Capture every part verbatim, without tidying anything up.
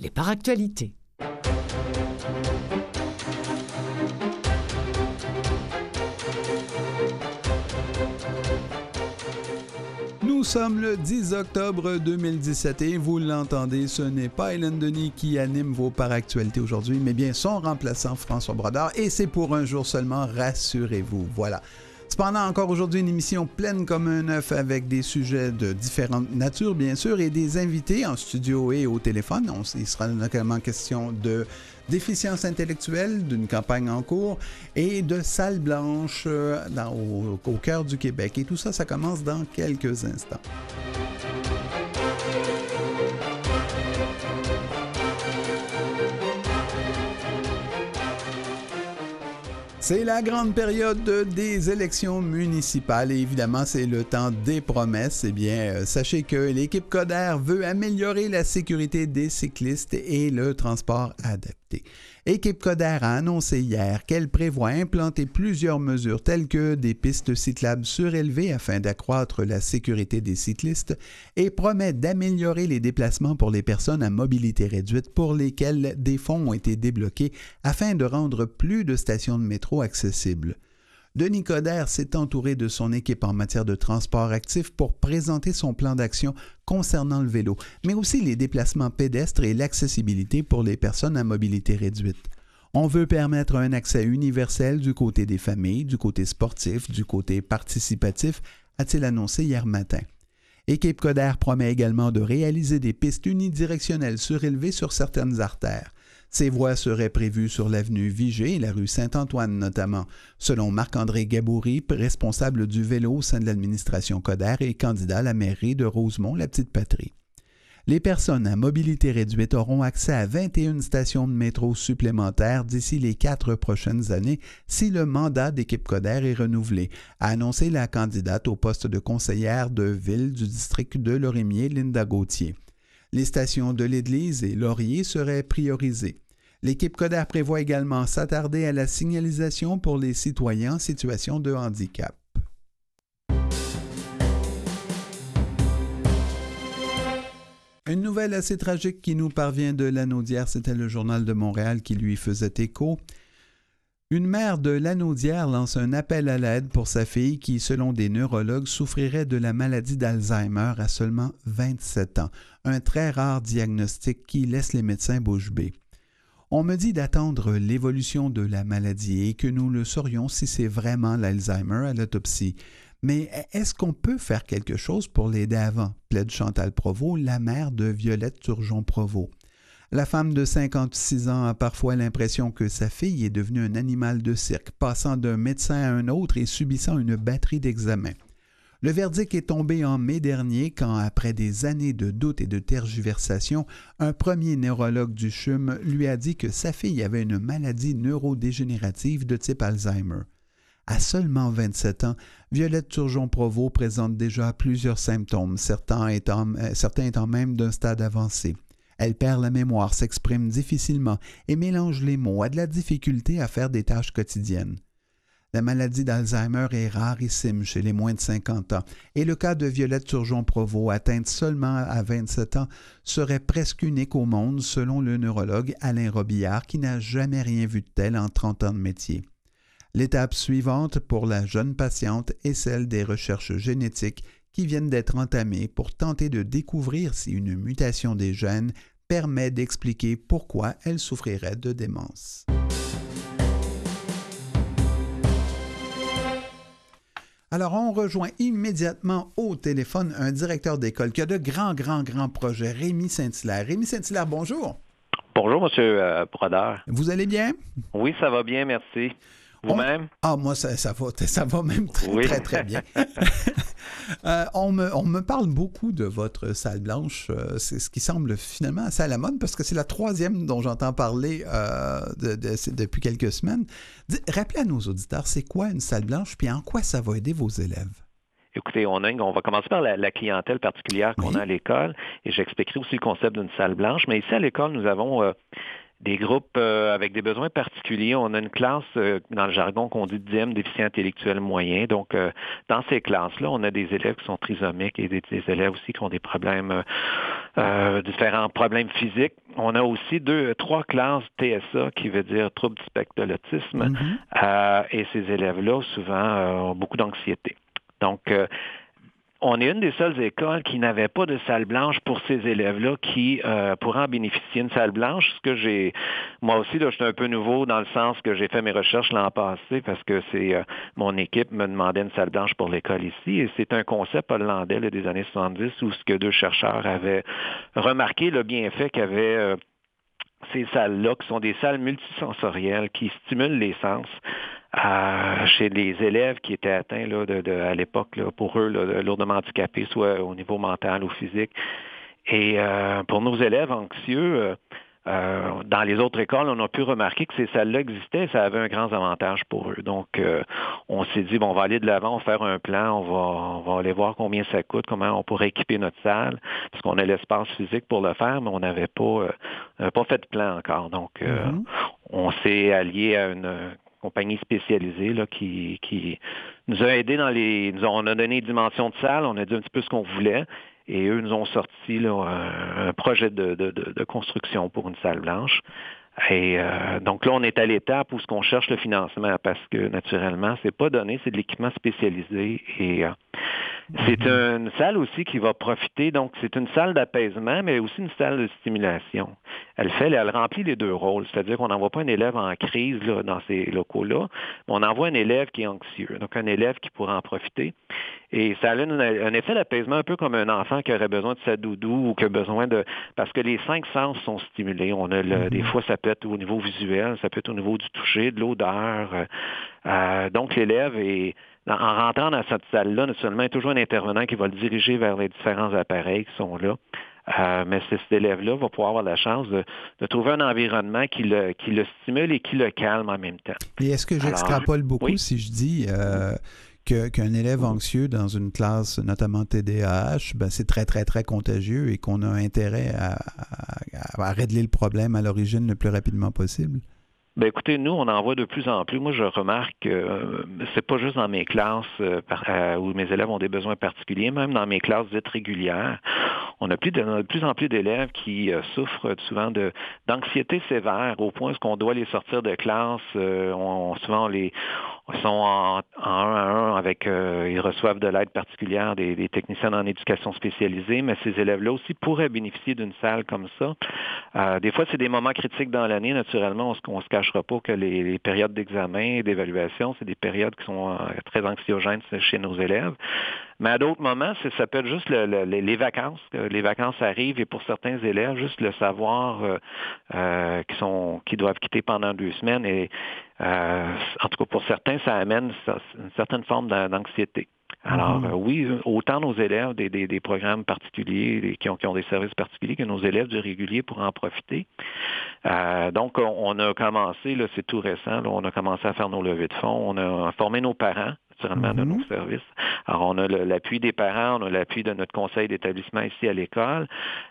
les paractualités. Nous sommes le dix octobre deux mille dix-sept et vous l'entendez, ce n'est pas Hélène Denis qui anime vos paractualités aujourd'hui, mais bien son remplaçant François Brodeur, et c'est pour un jour seulement, rassurez-vous. Voilà. Cependant, encore aujourd'hui, une émission pleine comme un œuf avec des sujets de différentes natures, bien sûr, et des invités en studio et au téléphone. On, il sera notamment question de déficience intellectuelle, d'une campagne en cours et de salles blanches euh, dans, au, au cœur du Québec. Et tout ça, ça commence dans quelques instants. C'est la grande période des élections municipales et évidemment, c'est le temps des promesses. Eh bien, euh, sachez que l'équipe Coderre veut améliorer la sécurité des cyclistes et le transport adapté. Équipe Coderre a annoncé hier qu'elle prévoit implanter plusieurs mesures telles que des pistes cyclables surélevées afin d'accroître la sécurité des cyclistes et promet d'améliorer les déplacements pour les personnes à mobilité réduite pour lesquelles des fonds ont été débloqués afin de rendre plus de stations de métro accessibles. Denis Coderre s'est entouré de son équipe en matière de transport actif pour présenter son plan d'action concernant le vélo, mais aussi les déplacements pédestres et l'accessibilité pour les personnes à mobilité réduite. On veut permettre un accès universel du côté des familles, du côté sportif, du côté participatif, a-t-il annoncé hier matin. Équipe Coderre promet également de réaliser des pistes unidirectionnelles surélevées sur certaines artères. Ces voies seraient prévues sur l'avenue Vigée et la rue Saint-Antoine notamment, selon Marc-André Gaboury, responsable du vélo au sein de l'administration Coderre et candidat à la mairie de Rosemont-la-Petite-Patrie. Les personnes à mobilité réduite auront accès à vingt et une stations de métro supplémentaires d'ici les quatre prochaines années si le mandat d'équipe Coderre est renouvelé, a annoncé la candidate au poste de conseillère de ville du district de Lorimier, Linda Gauthier. Les stations de l'Église et Laurier seraient priorisées. L'équipe Coderre prévoit également s'attarder à la signalisation pour les citoyens en situation de handicap. Une nouvelle assez tragique qui nous parvient de Lanaudière, c'était le Journal de Montréal qui lui faisait écho. Une mère de Lanaudière lance un appel à l'aide pour sa fille qui, selon des neurologues, souffrirait de la maladie d'Alzheimer à seulement vingt-sept ans, un très rare diagnostic qui laisse les médecins bouche bée. On me dit d'attendre l'évolution de la maladie et que nous le saurions si c'est vraiment l'Alzheimer à l'autopsie. Mais est-ce qu'on peut faire quelque chose pour l'aider avant? Plaide Chantal Provost, la mère de Violette Turgeon-Provost. La femme de cinquante-six ans a parfois l'impression que sa fille est devenue un animal de cirque, passant d'un médecin à un autre et subissant une batterie d'examens. Le verdict est tombé en mai dernier quand, après des années de doutes et de tergiversations, un premier neurologue du C H U M lui a dit que sa fille avait une maladie neurodégénérative de type Alzheimer. À seulement vingt-sept ans, Violette Turgeon-Provost présente déjà plusieurs symptômes, certains étant, certains étant même d'un stade avancé. Elle perd la mémoire, s'exprime difficilement et mélange les mots, a de la difficulté à faire des tâches quotidiennes. La maladie d'Alzheimer est rarissime chez les moins de cinquante ans et le cas de Violette Turgeon-Provost, atteinte seulement à vingt-sept ans, serait presque unique au monde selon le neurologue Alain Robillard qui n'a jamais rien vu de tel en trente ans de métier. L'étape suivante pour la jeune patiente est celle des recherches génétiques qui viennent d'être entamées pour tenter de découvrir si une mutation des gènes permet d'expliquer pourquoi elle souffrirait de démence. Alors, on rejoint immédiatement au téléphone un directeur d'école qui a de grands, grands, grands projets, Rémi Saint-Hilaire. Rémi Saint-Hilaire, bonjour. Bonjour, M. Brodeur. Vous allez bien? Oui, ça va bien, merci. Vous-même? On... Ah, moi, ça, ça, va, ça va même très, oui. très, très bien. euh, on, me, on me parle beaucoup de votre salle blanche. Euh, c'est ce qui semble finalement assez à la mode parce que c'est la troisième dont j'entends parler euh, de, de, depuis quelques semaines. Dis, rappelez à nos auditeurs, c'est quoi une salle blanche puis en quoi ça va aider vos élèves? Écoutez, on, a, on va commencer par la, la clientèle particulière qu'on oui. a à l'école et j'expliquerai aussi le concept d'une salle blanche. Mais ici, à l'école, nous avons... Euh, des groupes euh, avec des besoins particuliers. On a une classe, euh, dans le jargon, qu'on dit dixième déficient intellectuel moyen. Donc, euh, dans ces classes-là, on a des élèves qui sont trisomiques et des, des élèves aussi qui ont des problèmes, euh, euh, différents problèmes physiques. On a aussi deux, trois classes T S A, qui veut dire trouble du spectre de l'autisme. Mm-hmm. Euh, et ces élèves-là, souvent, euh, ont beaucoup d'anxiété. Donc, euh, on est une des seules écoles qui n'avait pas de salle blanche pour ces élèves-là qui euh, pourraient en bénéficier. Une salle blanche, ce que j'ai, moi aussi, là, je suis un peu nouveau dans le sens que j'ai fait mes recherches l'an passé parce que c'est euh, mon équipe me demandait une salle blanche pour l'école ici et c'est un concept hollandais là, des années soixante-dix où ce que deux chercheurs avaient remarqué le bienfait qu'avaient euh, ces salles-là, qui sont des salles multisensorielles qui stimulent les sens. Euh, chez les élèves qui étaient atteints là, de, de, à l'époque, là, pour eux, là, lourdement handicapés, soit au niveau mental ou physique. Et euh, pour nos élèves anxieux, euh, euh, dans les autres écoles, on a pu remarquer que ces salles-là existaient et ça avait un grand avantage pour eux. Donc, euh, on s'est dit, bon, on va aller de l'avant, on va faire un plan, on va, on va aller voir combien ça coûte, comment on pourrait équiper notre salle, parce qu'on a l'espace physique pour le faire, mais on n'avait pas, euh, pas fait de plan encore. Donc, euh, mm-hmm. on s'est allié à une compagnie spécialisée là, qui, qui nous a aidés dans les... Nous a, on a donné une dimension de salle, on a dit un petit peu ce qu'on voulait, et eux nous ont sorti là, un, un projet de, de, de, de construction pour une salle blanche. Et euh, donc là, on est à l'étape où ce qu'on cherche le financement, parce que naturellement, c'est pas donné, c'est de l'équipement spécialisé et euh, c'est une salle aussi qui va profiter, donc c'est une salle d'apaisement, mais aussi une salle de stimulation. Elle fait, elle remplit les deux rôles, c'est-à-dire qu'on n'envoie pas un élève en crise là, dans ces locaux-là, mais on envoie un élève qui est anxieux, donc un élève qui pourra en profiter. Et ça a un, un effet d'apaisement un peu comme un enfant qui aurait besoin de sa doudou ou qui a besoin de... Parce que les cinq sens sont stimulés. On a le, mm-hmm. Des fois, ça peut être au niveau visuel, ça peut être au niveau du toucher, de l'odeur. Euh, donc, l'élève est... En rentrant dans cette salle-là, naturellement, il y a toujours un intervenant qui va le diriger vers les différents appareils qui sont là. Euh, mais cet élève-là va pouvoir avoir la chance de, de trouver un environnement qui le, qui le stimule et qui le calme en même temps. Et est-ce que j'extrapole Alors, beaucoup oui? si je dis euh, que, qu'un élève anxieux dans une classe, notamment T D A H, ben, c'est très, très, très contagieux et qu'on a intérêt à, à, à régler le problème à l'origine le plus rapidement possible? Ben écoutez, nous, on en voit de plus en plus. Moi, je remarque que euh, c'est pas juste dans mes classes euh, par, euh, où mes élèves ont des besoins particuliers, même dans mes classes dites régulières, on a plus de, de plus en plus d'élèves qui euh, souffrent souvent de d'anxiété sévère, au point où qu'on doit les sortir de classe. Euh, on, souvent, on les sont en, en un à un avec, euh, ils reçoivent de l'aide particulière des, des techniciens en éducation spécialisée, mais ces élèves-là aussi pourraient bénéficier d'une salle comme ça. Euh, des fois, c'est des moments critiques dans l'année. Naturellement, on ne se cachera pas que les, les périodes d'examen et d'évaluation, c'est des périodes qui sont euh, très anxiogènes chez nos élèves. Mais à d'autres moments, c'est, ça peut être juste le, le, les vacances. Les vacances arrivent et pour certains élèves, juste le savoir euh, euh, qu'ils sont, qu'ils doivent quitter pendant deux semaines. Et euh, en tout cas, pour certains, ça amène une certaine forme d'anxiété. Alors mmh. euh, oui, autant nos élèves des, des, des programmes particuliers des, qui, ont, qui ont des services particuliers que nos élèves du régulier pourront en profiter. Euh, donc, on, on a commencé, là, c'est tout récent, là, on a commencé à faire nos levées de fonds, on a formé nos parents naturellement mm-hmm. de nos services. Alors, on a le, l'appui des parents, on a l'appui de notre conseil d'établissement ici à l'école.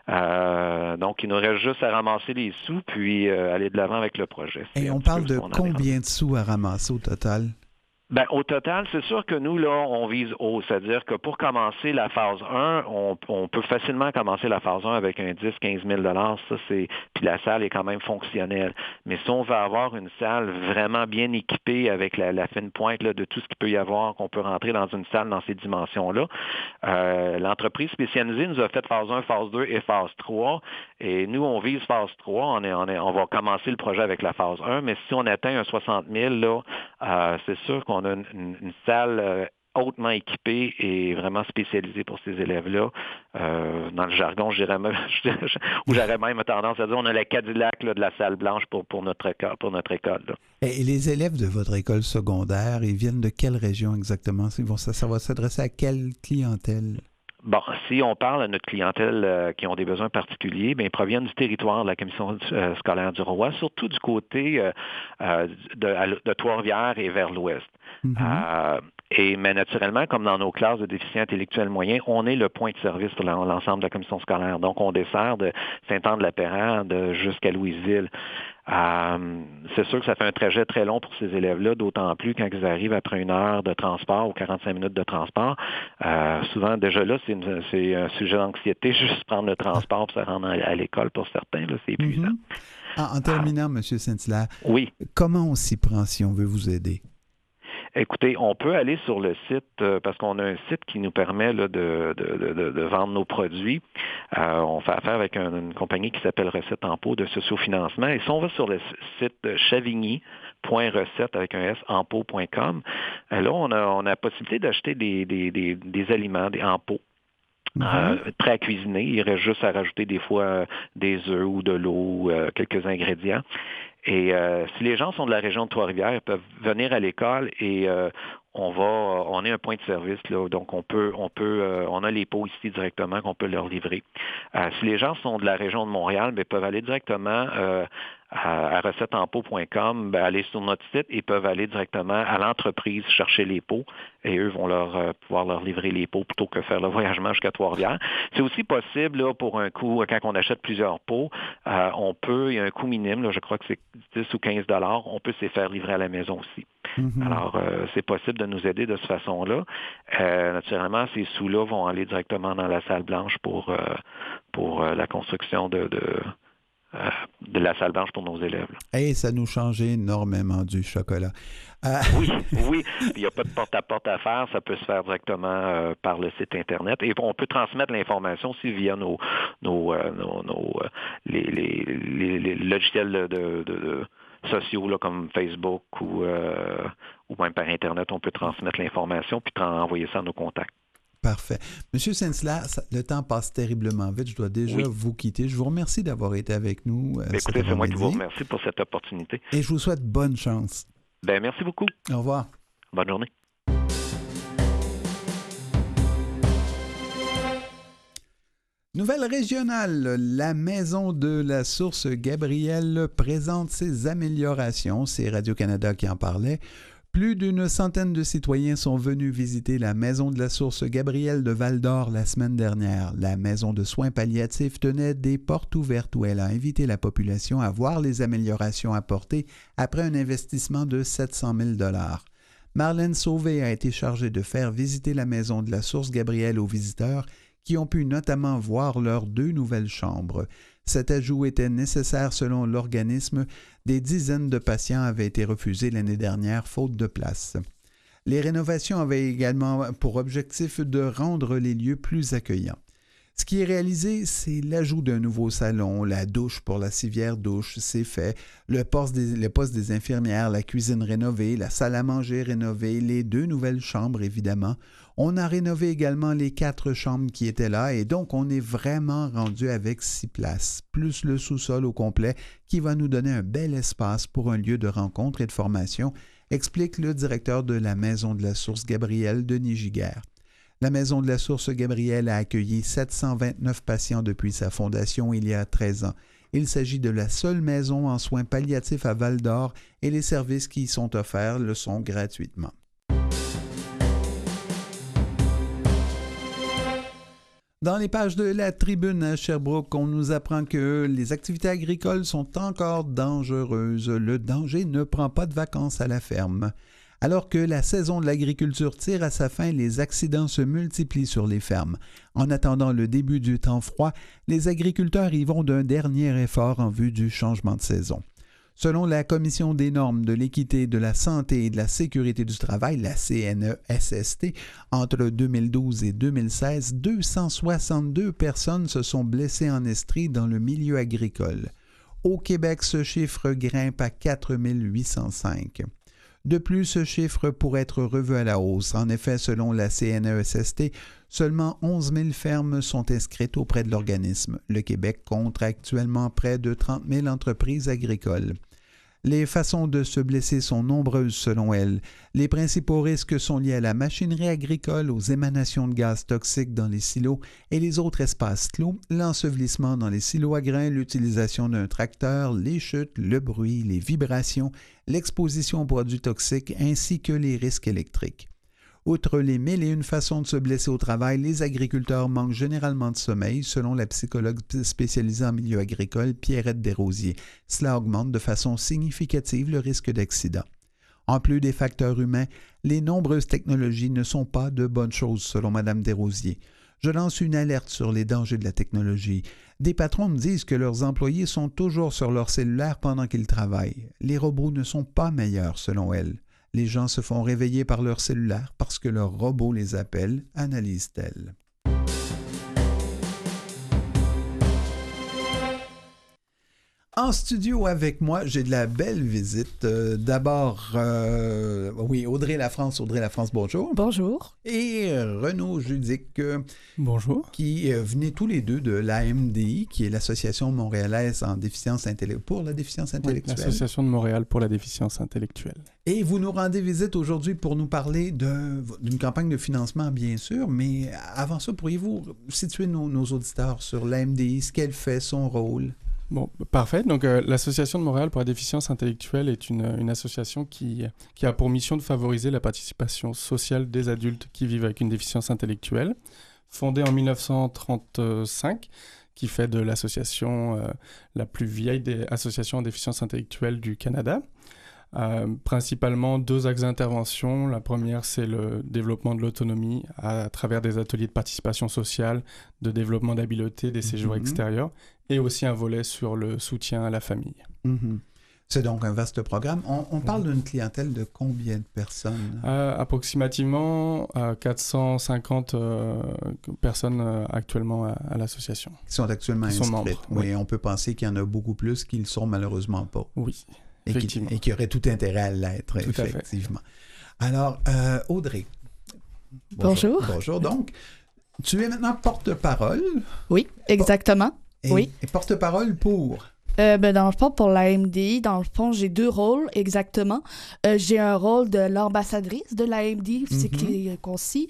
Euh, donc, il nous reste juste à ramasser les sous puis euh, aller de l'avant avec le projet. C'est Et on parle de combien de sous à ramasser au total? Ben, au total, c'est sûr que nous, là, on vise haut. C'est-à-dire que pour commencer la phase un, on, on peut facilement commencer la phase un avec un dix à quinze mille dollars. Ça, c'est, puis la salle est quand même fonctionnelle. Mais si on veut avoir une salle vraiment bien équipée avec la, la fine pointe là, de tout ce qu'il peut y avoir, qu'on peut rentrer dans une salle dans ces dimensions-là, euh, l'entreprise spécialisée nous a fait phase un, phase deux et phase trois. Et nous, on vise phase trois. On, est, on, est, on va commencer le projet avec la phase un. Mais si on atteint un soixante mille, là, euh, c'est sûr qu'on On a une, une, une salle euh, hautement équipée et vraiment spécialisée pour ces élèves-là. Euh, dans le jargon, je dirais même, où j'aurais même tendance à dire on a la Cadillac là, de la salle blanche pour, pour notre école. Pour notre école là. Et les élèves de votre école secondaire, ils viennent de quelle région exactement? Ça, ça va s'adresser à quelle clientèle? Bon, si on parle à notre clientèle euh, qui ont des besoins particuliers, bien, ils proviennent du territoire de la commission euh, scolaire du Roy, surtout du côté euh, euh, de, de Trois-Rivières et vers l'ouest. Mm-hmm. Euh, et, mais naturellement, comme dans nos classes de déficients intellectuels moyens, on est le point de service pour l'ensemble de la commission scolaire. Donc, on dessert de Saint-Anne-de-la-Pérade jusqu'à Louisville. Euh, c'est sûr que ça fait un trajet très long pour ces élèves-là, d'autant plus quand ils arrivent après une heure de transport ou quarante-cinq minutes de transport. Euh, souvent, déjà là, c'est, une, c'est un sujet d'anxiété, juste prendre le transport pour se rendre à, à l'école pour certains, là, c'est épuisant. Mm-hmm. En, en terminant, euh, M. Saint-Hilaire, oui. Comment on s'y prend si on veut vous aider? Écoutez, on peut aller sur le site, euh, parce qu'on a un site qui nous permet là, de, de, de, de vendre nos produits. Euh, on fait affaire avec un, une compagnie qui s'appelle Recette en pot de sociofinancement. Et si on va sur le site chavigny point recette avec un S, empo point com, euh, là, on a, on a la possibilité d'acheter des, des, des, des aliments, des en pot. Mm-hmm. Euh, prêt à cuisiner. Il reste juste à rajouter des fois euh, des œufs ou de l'eau, euh, quelques ingrédients. Et euh, si les gens sont de la région de Trois-Rivières, ils peuvent venir à l'école et euh, on va, on est un point de service là, donc on peut, on peut, euh, on a les pots ici directement qu'on peut leur livrer. Euh, si les gens sont de la région de Montréal, bien, ils peuvent aller directement euh, à, à recette en pot point com, ben, aller sur notre site et peuvent aller directement à l'entreprise chercher les pots et eux vont leur euh, pouvoir leur livrer les pots plutôt que faire le voyagement jusqu'à Trois-Rivières. C'est aussi possible là, pour un coût, quand on achète plusieurs pots, euh, on peut, il y a un coût minime, là, je crois que c'est dix ou quinze dollars, on peut se les faire livrer à la maison aussi. Mm-hmm. Alors, euh, c'est possible de nous aider de cette façon-là. Euh, naturellement, ces sous-là vont aller directement dans la salle blanche pour, euh, pour euh, la construction de... de Euh, de la salle blanche pour nos élèves. Et ça nous change énormément du chocolat. Euh... Oui, oui. Il n'y a pas de porte-à-porte à faire. Ça peut se faire directement euh, par le site Internet. Et on peut transmettre l'information aussi via nos, nos, euh, nos, nos les, les, les, les logiciels de, de, de sociaux là, comme Facebook ou, euh, ou même par Internet. On peut transmettre l'information puis envoyer ça à nos contacts. Parfait. Monsieur Saint-Hilaire, le temps passe terriblement vite. Je dois déjà oui. vous quitter. Je vous remercie d'avoir été avec nous. Euh, Écoutez, c'est moi qui vous remercie pour cette opportunité. Et je vous souhaite bonne chance. Ben, merci beaucoup. Au revoir. Bonne journée. Nouvelle régionale, la Maison de la Source Gabriel présente ses améliorations. C'est Radio-Canada qui en parlait. Plus d'une centaine de citoyens sont venus visiter la Maison de la Source Gabriel de Val-d'Or la semaine dernière. La Maison de soins palliatifs tenait des portes ouvertes où elle a invité la population à voir les améliorations apportées après un investissement de sept cent mille dollars. Marlène Sauvé a été chargée de faire visiter la Maison de la Source Gabriel aux visiteurs qui ont pu notamment voir leurs deux nouvelles chambres. Cet ajout était nécessaire selon l'organisme. Des dizaines de patients avaient été refusés l'année dernière faute de place. Les rénovations avaient également pour objectif de rendre les lieux plus accueillants. Ce qui est réalisé, c'est l'ajout d'un nouveau salon, la douche pour la civière douche, c'est fait, le poste, des, le poste des infirmières, la cuisine rénovée, la salle à manger rénovée, les deux nouvelles chambres évidemment. On a rénové également les quatre chambres qui étaient là et donc on est vraiment rendu avec six places, plus le sous-sol au complet qui va nous donner un bel espace pour un lieu de rencontre et de formation, explique le directeur de la Maison de la Source Gabriel, Denis Giguère. La Maison de la Source Gabriel a accueilli sept cent vingt-neuf patients depuis sa fondation il y a treize ans. Il s'agit de la seule maison en soins palliatifs à Val-d'Or et les services qui y sont offerts le sont gratuitement. Dans les pages de la Tribune à Sherbrooke, on nous apprend que les activités agricoles sont encore dangereuses. Le danger ne prend pas de vacances à la ferme. Alors que la saison de l'agriculture tire à sa fin, les accidents se multiplient sur les fermes. En attendant le début du temps froid, les agriculteurs y vont d'un dernier effort en vue du changement de saison. Selon la Commission des normes de l'équité, de la santé et de la sécurité du travail, la C N E S S T, entre deux mille douze et deux mille seize, deux cent soixante-deux personnes se sont blessées en Estrie dans le milieu agricole. Au Québec, ce chiffre grimpe à quatre mille huit cent cinq. De plus, ce chiffre pourrait être revu à la hausse. En effet, selon la C N E S S T, seulement onze mille fermes sont inscrites auprès de l'organisme. Le Québec compte actuellement près de trente mille entreprises agricoles. Les façons de se blesser sont nombreuses selon elle. Les principaux risques sont liés à la machinerie agricole, aux émanations de gaz toxiques dans les silos et les autres espaces clos, l'ensevelissement dans les silos à grains, l'utilisation d'un tracteur, les chutes, le bruit, les vibrations, l'exposition aux produits toxiques ainsi que les risques électriques. Outre les mille et une façons de se blesser au travail, les agriculteurs manquent généralement de sommeil, selon la psychologue spécialisée en milieu agricole Pierrette Desrosiers. Cela augmente de façon significative le risque d'accident. En plus des facteurs humains, les nombreuses technologies ne sont pas de bonnes choses, selon Mme Desrosiers. Je lance une alerte sur les dangers de la technologie. Des patrons me disent que leurs employés sont toujours sur leur cellulaire pendant qu'ils travaillent. Les robots ne sont pas meilleurs, selon elle. Les gens se font réveiller par leur cellulaire parce que leur robot les appelle, analyse-t-elle. En studio avec moi, j'ai de la belle visite. Euh, d'abord, euh, oui, Audrey Lafrance. Audrey Lafrance, bonjour. Bonjour. Et euh, Renaud Judic. Euh, bonjour. Qui euh, venaient tous les deux de l'A M D I, qui est l'Association montréalaise en déficience intellect- pour la déficience intellectuelle. Oui, l'Association de Montréal pour la déficience intellectuelle. Et vous nous rendez visite aujourd'hui pour nous parler de, d'une campagne de financement, bien sûr, mais avant ça, pourriez-vous situer nos, nos auditeurs sur l'A M D I, ce qu'elle fait, son rôle? Bon, parfait. Donc, euh, l'Association de Montréal pour la déficience intellectuelle est une, une association qui, qui a pour mission de favoriser la participation sociale des adultes qui vivent avec une déficience intellectuelle. Fondée en dix-neuf cent trente-cinq, qui fait de l'association euh, la plus vieille des associations en déficience intellectuelle du Canada. Euh, principalement deux axes d'intervention. La première, c'est le développement de l'autonomie à, à travers des ateliers de participation sociale, de développement d'habileté, des séjours mm-hmm. extérieurs, et aussi un volet sur le soutien à la famille. Mm-hmm. C'est donc un vaste programme. On, on parle d'une clientèle de combien de personnes? euh, Approximativement euh, quatre cent cinquante euh, personnes euh, actuellement à, à l'association. Qui sont actuellement qui inscrites. Sont membres, oui, oui. On peut penser qu'il y en a beaucoup plus qui ne le sont malheureusement pas. Oui, et effectivement. Qui, et qui auraient tout intérêt à l'être, tout effectivement. Alors, euh, Audrey. Bonjour. bonjour. Bonjour. Donc, tu es maintenant porte-parole. Oui, exactement. Et, oui. et porte-parole pour... Euh, ben, dans le fond, pour l'A M D I, dans le fond, j'ai deux rôles exactement. Euh, j'ai un rôle de l'ambassadrice de l'A M D I, c'est mm-hmm. qui est concis,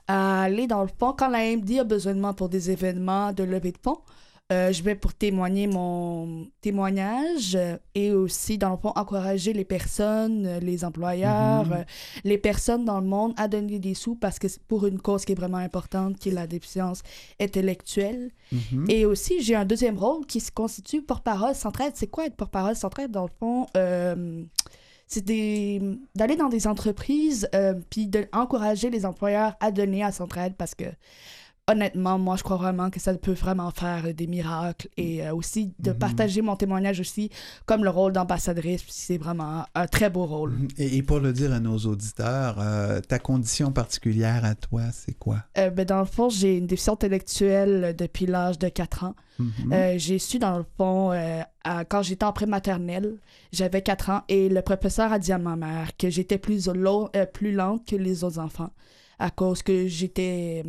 à aller dans le fond. Quand l'A M D I a besoin de moi pour des événements de levée de fonds, euh, je vais pour témoigner mon témoignage euh, et aussi, dans le fond, encourager les personnes, euh, les employeurs, mm-hmm. euh, les personnes dans le monde à donner des sous parce que c'est pour une cause qui est vraiment importante, qui est la déficience intellectuelle. Mm-hmm. Et aussi, j'ai un deuxième rôle qui se constitue porte-parole Centraide. C'est quoi être porte-parole Centraide? Dans le fond, euh, c'est des, d'aller dans des entreprises euh, puis d'encourager les employeurs à donner à Centraide parce que honnêtement, moi, je crois vraiment que ça peut vraiment faire des miracles et euh, aussi de mm-hmm. partager mon témoignage aussi comme le rôle d'ambassadrice. C'est vraiment un très beau rôle. Et, et pour le dire à nos auditeurs, euh, ta condition particulière à toi, c'est quoi? Euh, ben, dans le fond, j'ai une déficience intellectuelle depuis l'âge de quatre ans. Mm-hmm. Euh, j'ai su, dans le fond, euh, à, quand j'étais en prématernelle, j'avais quatre ans et le professeur a dit à ma mère que j'étais plus, lo- euh, plus lente que les autres enfants à cause que j'étais...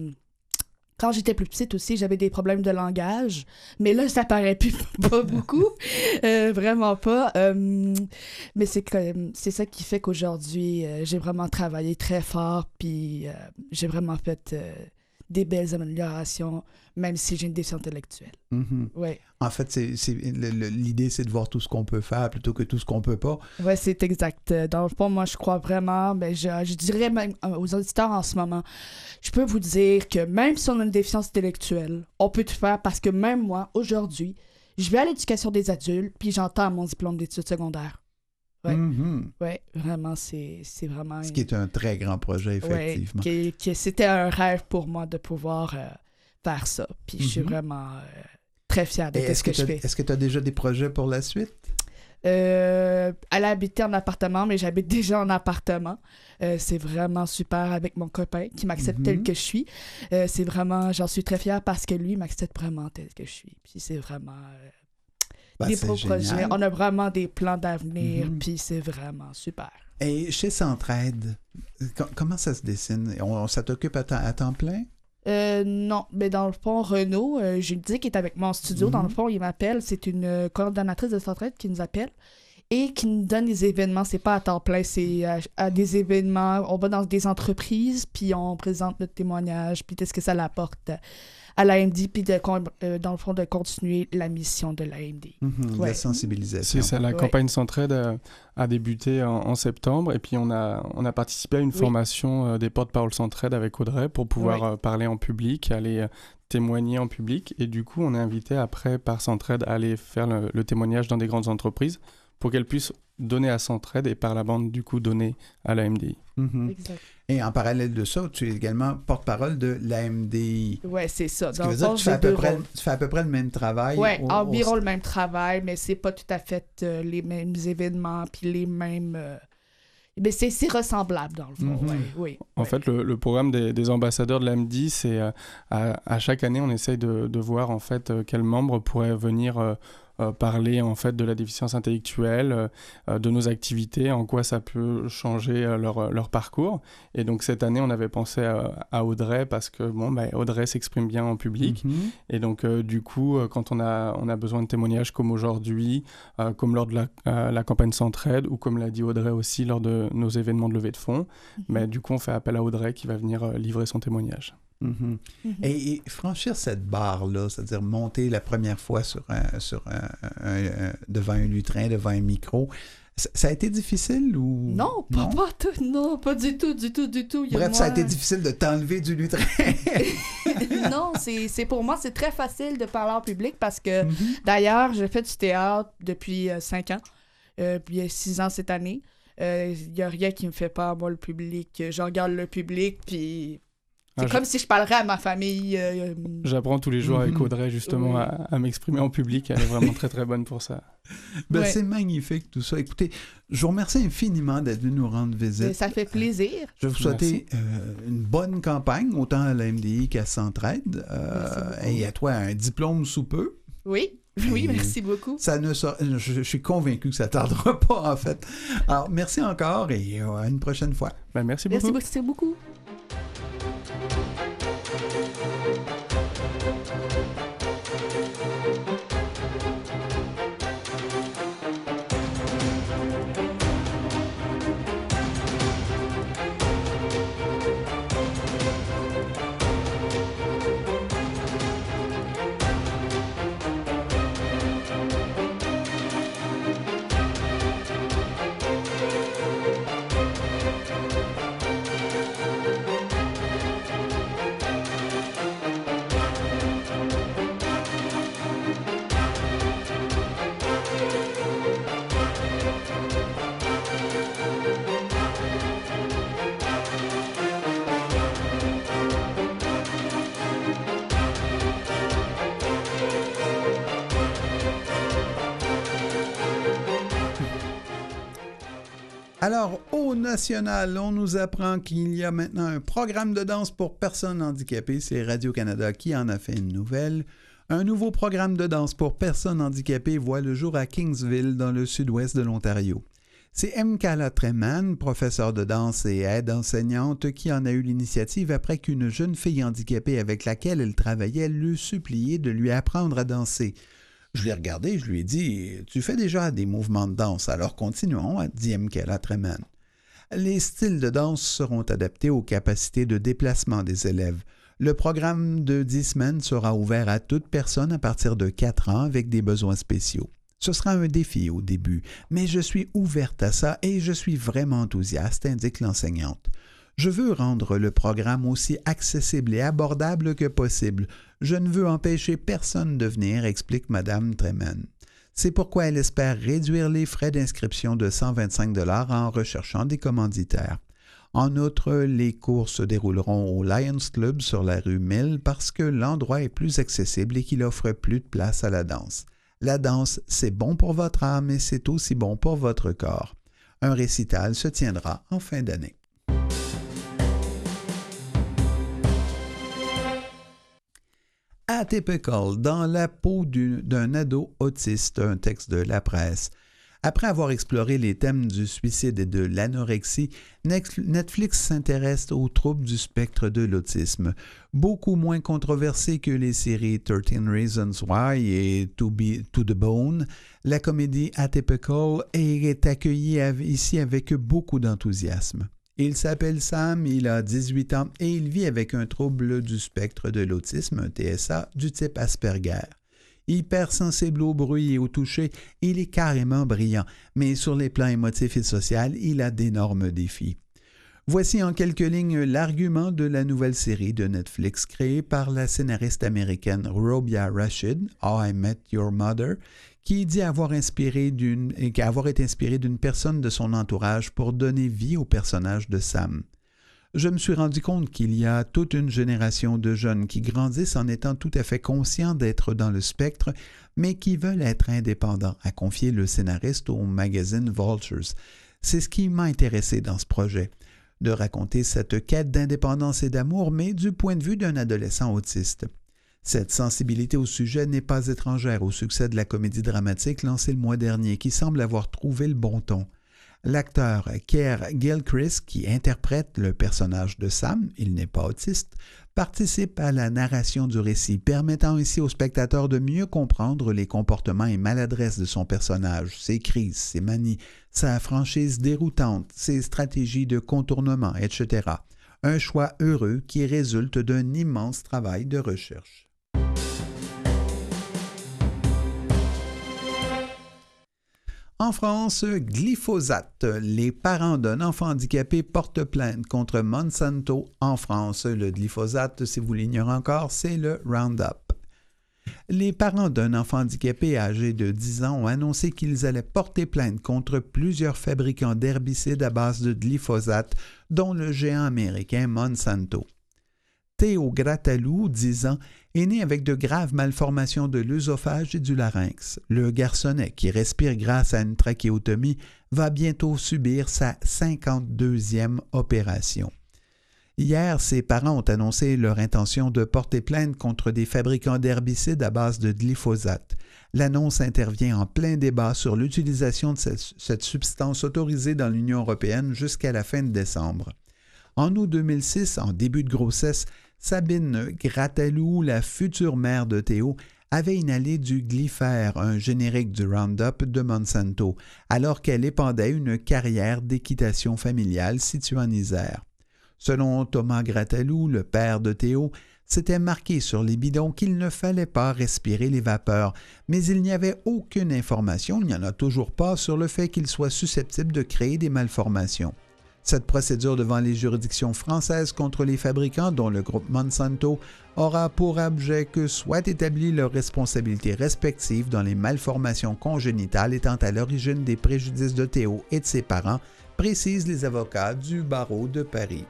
Quand j'étais plus petite aussi, j'avais des problèmes de langage, mais là, ça paraît plus pas beaucoup, euh, vraiment pas. Euh, mais c'est comme, c'est ça qui fait qu'aujourd'hui, euh, j'ai vraiment travaillé très fort, puis euh, j'ai vraiment fait euh, des belles améliorations, même si j'ai une déficience intellectuelle. Mm-hmm. Ouais. En fait, c'est, c'est, le, le, l'idée, c'est de voir tout ce qu'on peut faire plutôt que tout ce qu'on peut pas. Oui, c'est exact. Dans le fond, moi, je crois vraiment, ben, je, je dirais même aux auditeurs en ce moment, je peux vous dire que même si on a une déficience intellectuelle, on peut tout faire parce que même moi, aujourd'hui, je vais à l'éducation des adultes, puis j'entends mon diplôme d'études secondaires. Oui, mm-hmm. ouais, vraiment, c'est, c'est vraiment... Ce qui est un très grand projet, effectivement. Oui, que, que c'était un rêve pour moi de pouvoir euh, faire ça. Puis mm-hmm. je suis vraiment euh, très fière de ce que, que je fais. Est-ce que tu as déjà des projets pour la suite? Euh, aller habiter en appartement, mais j'habite déjà en appartement. Euh, c'est vraiment super avec mon copain qui m'accepte mm-hmm. tel que je suis. Euh, c'est vraiment, j'en suis très fière parce que lui m'accepte vraiment tel que je suis. Puis c'est vraiment... Euh, Ben, des beaux projets. On a vraiment des plans d'avenir, mm-hmm. puis c'est vraiment super. Et chez Centraide, comment ça se dessine? On, ça t'occupe à, ta, à temps plein? Euh, non, mais dans le fond, Renaud, euh, j'ai dit qu'il est avec moi en studio. Mm-hmm. Dans le fond, il m'appelle. C'est une coordonnatrice de Centraide qui nous appelle. et qui nous donne des événements. C'est pas à temps plein, c'est à, à des événements. On va dans des entreprises, puis on présente notre témoignage, puis qu'est-ce que ça apporte à l'A M D, puis de, euh, dans le fond, de continuer la mission de l'A M D. Mm-hmm, ouais. La sensibilisation. C'est ça, la ouais. campagne Centraide a, a débuté en, en septembre, et puis on a, on a participé à une oui. formation euh, des porte-parole Centraide avec Audrey pour pouvoir oui. euh, parler en public, aller euh, témoigner en public, et du coup, on est invité après par Centraide à aller faire le, le témoignage dans des grandes entreprises pour qu'elles puissent donner à Centraide et par la bande, du coup, donner à l'A M D I. Mm-hmm. Exact. Et en parallèle de ça, tu es également porte-parole de l'A M D I. Oui, c'est ça. Ce qui veut dire que tu fais, à peu près, tu fais à peu près le même travail. Oui, au, environ au... le même travail, mais c'est pas tout à fait euh, les mêmes événements puis les mêmes... Euh... Mais c'est, c'est ressemblable, dans le fond, mm-hmm. ouais, oui. En ouais. fait, le, le programme des, des ambassadeurs de l'A M D I, c'est euh, à, à chaque année, on essaye de, de voir, en fait, euh, quels membres pourraient venir... Euh, Euh, parler en fait de la déficience intellectuelle, euh, de nos activités, en quoi ça peut changer euh, leur, leur parcours. Et donc cette année, on avait pensé à, à Audrey parce que bon, bah, Audrey s'exprime bien en public. Mm-hmm. Et donc euh, du coup, euh, quand on a, on a besoin de témoignages comme aujourd'hui, euh, comme lors de la, euh, la campagne Centraide, ou comme l'a dit Audrey aussi lors de nos événements de levée de fonds, mm-hmm. mais du coup, on fait appel à Audrey qui va venir euh, livrer son témoignage. Mm-hmm. Mm-hmm. Et, et franchir cette barre-là, c'est-à-dire monter la première fois sur un, sur un, un, un, devant un lutrin, devant un micro, ça, ça a été difficile ou... Non, pas, non? Pas, tout, non, pas du tout, du tout, du tout. Il Bref, moi... ça a été difficile de t'enlever du lutrin. Non, c'est, c'est pour moi, c'est très facile de parler en public parce que, mm-hmm. d'ailleurs, j'ai fait du théâtre depuis euh, cinq ans, euh, puis six ans cette année. Il euh, n'y a rien qui me fait peur, moi, le public. Je regarde le public, puis... C'est ah, comme je... si je parlerais à ma famille. Euh... J'apprends tous les jours avec Audrey, justement, oui. à, à m'exprimer en public. Elle est vraiment très, très bonne pour ça. Ben, ouais. C'est magnifique, tout ça. Écoutez, je vous remercie infiniment d'être venu nous rendre visite. Mais ça fait plaisir. Je vais vous souhaiter euh, une bonne campagne, autant à l'A M D I qu'à Centraide. Euh, et à toi, un diplôme sous peu. Oui. Oui, merci beaucoup. Ça ne sera... je, je suis convaincu que ça ne tardera pas, en fait. Alors, merci encore et à une prochaine fois. Ben, merci beaucoup. Merci beaucoup. Alors, au national, on nous apprend qu'il y a maintenant un programme de danse pour personnes handicapées. C'est Radio-Canada qui en a fait une nouvelle. Un nouveau programme de danse pour personnes handicapées voit le jour à Kingsville, dans le sud-ouest de l'Ontario. C'est Mkala Treman, professeure de danse et aide enseignante, qui en a eu l'initiative après qu'une jeune fille handicapée avec laquelle elle travaillait l'eût supplié de lui apprendre à danser. Je l'ai regardé, je lui ai dit « Tu fais déjà des mouvements de danse, alors continuons », a dit Mkala Treman. Les styles de danse seront adaptés aux capacités de déplacement des élèves. Le programme de dix semaines sera ouvert à toute personne à partir de quatre ans avec des besoins spéciaux. Ce sera un défi au début, mais je suis ouverte à ça et je suis vraiment enthousiaste, indique l'enseignante. Je veux rendre le programme aussi accessible et abordable que possible. Je ne veux empêcher personne de venir, explique Mme Treman. C'est pourquoi elle espère réduire les frais d'inscription de cent vingt-cinq dollars en recherchant des commanditaires. En outre, les cours se dérouleront au Lions Club sur la rue Mill parce que l'endroit est plus accessible et qu'il offre plus de place à la danse. La danse, c'est bon pour votre âme et c'est aussi bon pour votre corps. Un récital se tiendra en fin d'année. Atypical, dans la peau du, d'un ado autiste, un texte de La Presse. Après avoir exploré les thèmes du suicide et de l'anorexie, Netflix s'intéresse aux troubles du spectre de l'autisme. Beaucoup moins controversé que les séries thirteen Reasons Why et To Be to the Bone, la comédie Atypical est accueillie ici avec beaucoup d'enthousiasme. Il s'appelle Sam, il a dix-huit ans et il vit avec un trouble du spectre de l'autisme, un T S A, du type Asperger. Hypersensible au bruit et au toucher, il est carrément brillant, mais sur les plans émotifs et sociaux, il a d'énormes défis. Voici en quelques lignes l'argument de la nouvelle série de Netflix créée par la scénariste américaine Robia Rashid, How I Met Your Mother, qui dit avoir, inspiré d'une, avoir été inspirée d'une personne de son entourage pour donner vie au personnage de Sam. Je me suis rendu compte qu'il y a toute une génération de jeunes qui grandissent en étant tout à fait conscients d'être dans le spectre, mais qui veulent être indépendants, a confié le scénariste au magazine Vultures. C'est ce qui m'a intéressé dans ce projet, de raconter cette quête d'indépendance et d'amour, mais du point de vue d'un adolescent autiste. Cette sensibilité au sujet n'est pas étrangère au succès de la comédie dramatique lancée le mois dernier, qui semble avoir trouvé le bon ton. L'acteur Keir Gilchrist, qui interprète le personnage de Sam, il n'est pas autiste, participe à la narration du récit, permettant ainsi au spectateur de mieux comprendre les comportements et maladresses de son personnage, ses crises, ses manies, sa franchise déroutante, ses stratégies de contournement, et cetera. Un choix heureux qui résulte d'un immense travail de recherche. En France, glyphosate. Les parents d'un enfant handicapé portent plainte contre Monsanto en France. Le glyphosate, si vous l'ignorez encore, c'est le Roundup. Les parents d'un enfant handicapé âgé de dix ans ont annoncé qu'ils allaient porter plainte contre plusieurs fabricants d'herbicides à base de glyphosate, dont le géant américain Monsanto. Théo Gratalou, dix ans, est né avec de graves malformations de l'œsophage et du larynx. Le garçonnet, qui respire grâce à une trachéotomie, va bientôt subir sa cinquante-deuxième opération. Hier, ses parents ont annoncé leur intention de porter plainte contre des fabricants d'herbicides à base de glyphosate. L'annonce intervient en plein débat sur l'utilisation de cette substance autorisée dans l'Union européenne jusqu'à la fin de décembre. En août deux mille six, en début de grossesse, Sabine Gratalou, la future mère de Théo, avait inhalé du glyphère, un générique du Roundup de Monsanto, alors qu'elle épandait une carrière d'équitation familiale située en Isère. Selon Thomas Gratalou, le père de Théo, c'était marqué sur les bidons qu'il ne fallait pas respirer les vapeurs, mais il n'y avait aucune information, il n'y en a toujours pas, sur le fait qu'il soit susceptible de créer des malformations. Cette procédure devant les juridictions françaises contre les fabricants, dont le groupe Monsanto, aura pour objet que soient établies leurs responsabilités respectives dans les malformations congénitales étant à l'origine des préjudices de Théo et de ses parents, précisent les avocats du barreau de Paris.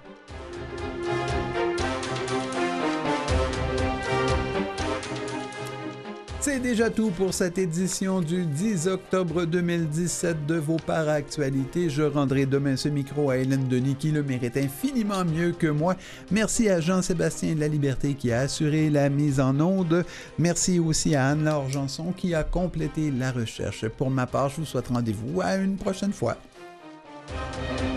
C'est déjà tout pour cette édition du dix octobre deux mille dix-sept de vos Para-Actualités. Je rendrai demain ce micro à Hélène Denis qui le mérite infiniment mieux que moi. Merci à Jean-Sébastien Laliberté qui a assuré la mise en onde. Merci aussi à Anne-Laure Janson qui a complété la recherche. Pour ma part, je vous souhaite rendez-vous à une prochaine fois.